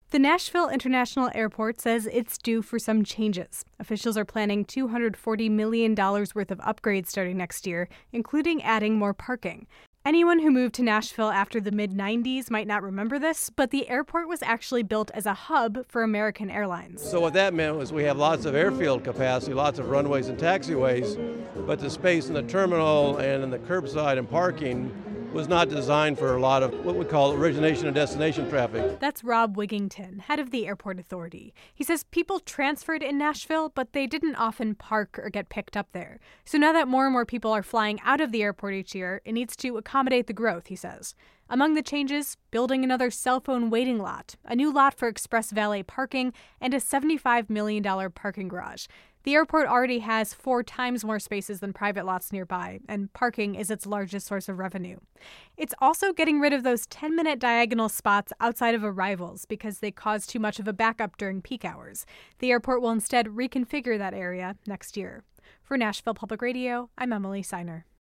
The Nashville International Airport says it's due for some changes. Officials are planning $240 million worth of upgrades starting next year, including adding more parking. Anyone who moved to Nashville after the mid-90s might not remember this, but the airport was actually built as a hub for American Airlines. So what that meant was we have lots of airfield capacity, lots of runways and taxiways, but the space in the terminal and in the curbside and parking was not designed for a lot of what we call origination and destination traffic. That's Rob Wigington, head of the Airport Authority. He says people transferred in Nashville, but they didn't often park or get picked up there. So now that more and more people are flying out of the airport each year, it needs to accommodate the growth, he says. Among the changes, building another cell phone waiting lot, a new lot for express valet parking, and a $75 million parking garage. The airport already has 4 times more spaces than private lots nearby, and parking is its largest source of revenue. It's also getting rid of those 10-minute diagonal spots outside of arrivals because they cause too much of a backup during peak hours. The airport will instead reconfigure that area next year. For Nashville Public Radio, I'm Emily Seiner.